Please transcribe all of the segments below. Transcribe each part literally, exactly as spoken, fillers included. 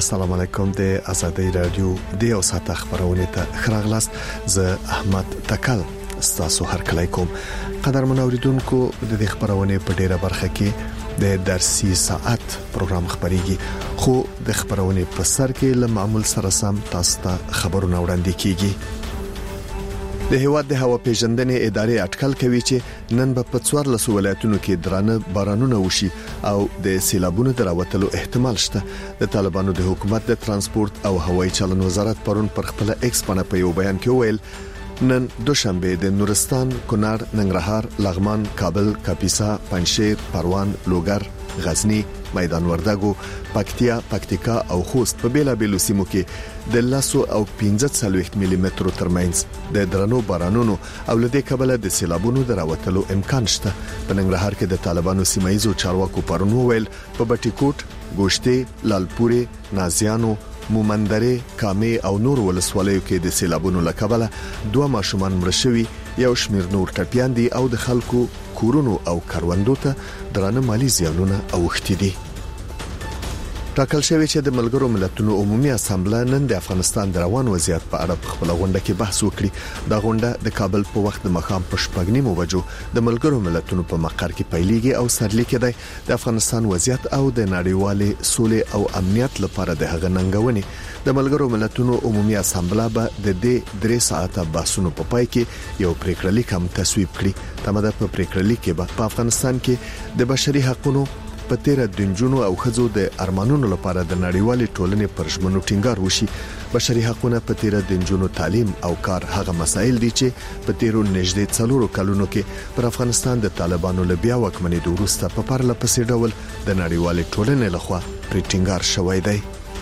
السلام علیکم د ازادي رادیو د یو ساعت خبرونه ته خراغلاست ز احمد تکل تاسو هر کله کوم قدر منوریدونکو د دې خبرونه په ډیره برخه کې د درسي ساعت پروګرام خبريږي خو د خبرونه په سر کې له معمول سره سم تاسو ته خبرونه وړاندې کیږي د هیواد د هوا پیژندنې ادارې اټکل کوي چې نن په څوار لس ولایتونو کې درانه بارانونه وشي او د سیلابونو دراوتلو احتمال شته د طالبانو د حکومت د ترانسپورت او هوایي چلن وزارت پرون پر خپل ایکس باندې په یو بیان کې ویل نن دوشنبه د نورستان، کونړ، ننګرهار، لغمان، کابل، کاپیسا، پنجشیر، پروان، لوګر، غزنی، میدان وردګو، پکتیا، پکتیکا او خوست په بیلا بیلو سیمو کې د لاسو او پنځه څلوېښت ملي مترو ترمنځ د درنو بارانونو او لدې کبله د سیلابونو دراوتلو امکان شته. په ننګرهار کې د طالبانو سیمایي چارواکو پرون ویل په بټي کوټ، ګوشتې، لالپوري، نازیانو، مومندره، کامې او نور ولسوالیو کې د سیلابونو لکبله دوه ماشومان مړ شوي، یو شمیر نور ټپيان دي او د خلکو کورونو او کاروندو ته درانه مالی زیانونه اوښتي دي. ټاکل شوی چې د ملګرو ملتونو عمومي اسامبله نن د افغانستان د روان وضعیت په اړه په خپل غونډه کې بحث وکړي. دا غونډه د کابل په وخت د مخام په شپږ نیمو بجو د ملګرو ملتونو په مقر کې پیلېږي او سرلیک دی د افغانستان وضعیت او د نړیوالې سولې او امنیت لپاره د هغه ننګونې. د ملګرو ملتونو عمومي اسامبله به د دې درې ساعته بحثونو په پای کې یو پریکړه لیک هم تصویب کړي. تمه ده په پریکړه لیک کې به په افغانستان کې د بشري حقوقو په تیر د جنونو او خزو د ارمانونو لپاره د نړیوالې ټولنې پر ژمنو ټینګار وشي. بشري حقوقونه په تیر د جنونو تعلیم او کار هغه مسایل دي چې په تیرو نږدې څلورو کلونو کې پر افغانستان د طالبانو له بیا واکمنۍ وروسته په پرله پسې ډول د نړیوالې ټولنې لخوا پر ټینګار شوی دی.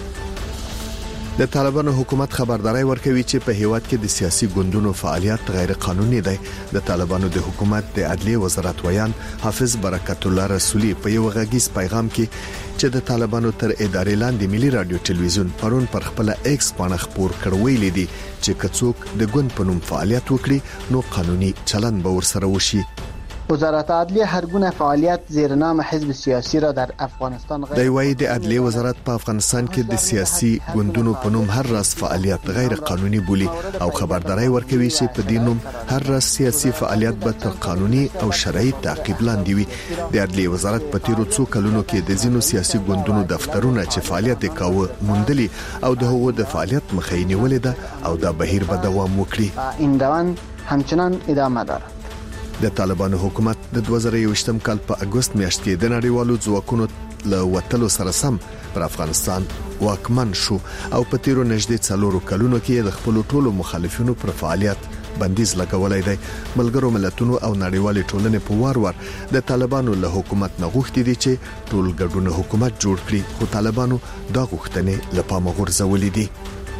د طالبانو حکومت خبرداري ورکوي چې په هیواد کې د سیاسي ګوندونو فعالیت غیر قانوني دی. د طالبانو د حکومت د عدلیه وزارت ویان حافظ برکت الله رسولي په یو غږیز پیغام کې چې د طالبانو تر ادارې لاندې ملي رادیو ټلویزیون پرون پر خپل ایکس باندې خبر کړوي لیدي چې کڅوک د ګوند په نوم فعالیت وکړي نو قانوني چلن به ورسره وشي. وزارت عدلیه هر گونه فعالیت زیر نام حزب سیاسی را در افغانستان غیر د وای د عدلیه وزارت په افغانستان کې د سیاسي ګوندونو په نوم هر راس فعالیت غیر قانوني بولی او خبرداري ورکوي چې په دې نوم هر راس سیاسي فعالیت به تر قانوني او شرعي تعقیب لاندې وي. د عدلیه وزارت په تیرو څو کلونو کې د زینو سیاسي ګوندونو دفترونه چې فعالیت کاوه موندلي او د هغو د فعالیت مخې نیولې ده او دا بهیر به دوام وکړي. این روند همچنان ادامه دارد. د طالبانو حکومت د دوه زره یوویشتم کال په اگست میاشت کې د نړیوالو ځواکونو له وټلو سره سم پر افغانستان واکمن شو او په تیرو نږدې څلورو کلونو کې د خپل ټولو مخالفینو پر فعالیت بندیز لګولای دی. ملګرو ملتونو او نړیوالې ټولنې په وار وار د طالبانو له حکومت نه غوښتي دي چې ټول ګډون حکومت جوړ کړي خو طالبانو دا غوښتنې له پامه غورځولې دي.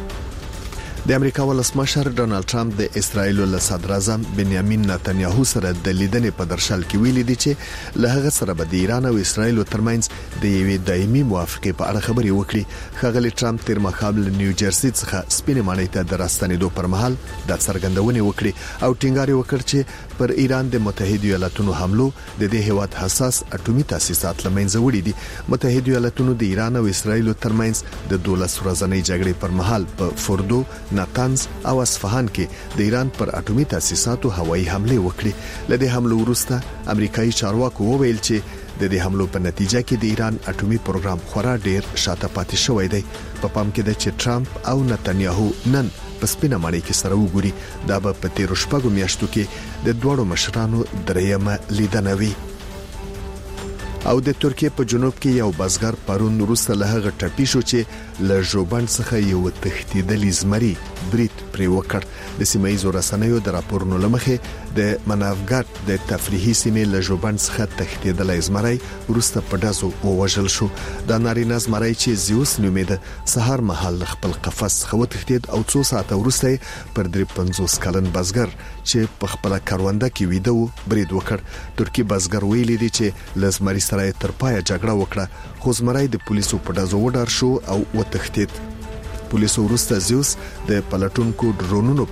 د امریکا ولسمشر ډونالد ټرمپ د اسرایل له صدر اعظم بنیامین نتنیاهو سره د لیدنې په درشل کې ویلي دي چې له هغه سره به د ایران او اسرایل ترمنځ د یوې دایمي موافقې په اړه خبرې وکړي. ښاغلي ټرمپ تیر مخابل نیو جرسي څخه سپینې ماڼۍ ته د راستنېدو پر مهال د څرګندونې وکړي او ټینګار وکړ چې پر ایران د متحده ایالاتونو حملو د دې هیواد حساس اټومي تاسیسات لمنځه وړي دي. متحده ایالاتونو د ایران او اسرایل ترمنځ د دولس ورځنۍ جګړې پر مهال په فوردو، ناتنز او اصفهان کې د ایران پر اټومي تاسیساتو هوایي حمله وکړي. لدې حمله وروسته امریکایي چارواکو وویل چې د دې حملو په نتیجه کې د ایران اټومي پروګرام خورا ډیر شاته پاتې شوی دی. په پام کې ده چې ټرمپ او نتنیاهو نن په سپینه ماڼۍ کې سره وګوري. دا به په تیرو شپږو میاشتو کې د دوړو مشرانو دریمه لیدنه وي. او د ترکیه په جنوب کې یو بزګر پرون وروسته له هغه ټپي شو چې له ژوبڼ څخه یو تښتیدلی زمري برید پرې وکړ. د سیمایي رسنیو د راپورونو لمخې د منافګات د تفریحي سیمې له ژوبڼ څخه تښتیدلی زمری وروسته په ډزو ووژل شو. دا نارینه زمری چې زیوس نومېده سهار مهال خپل قفس څخه وتښتید او څو ساعته وروسته پر درې پنځوس کلن بزګر چې په خپل کارونده کې ویده و برید وکړ. ترکی بزګر ویلي دی چې لزمری سره تر پای جګړه وکړه خو زمری د پولیسو په ډزو وډار شو او وتښتید. پولیسو وروسته زیوس د پلټونکو ډرونونو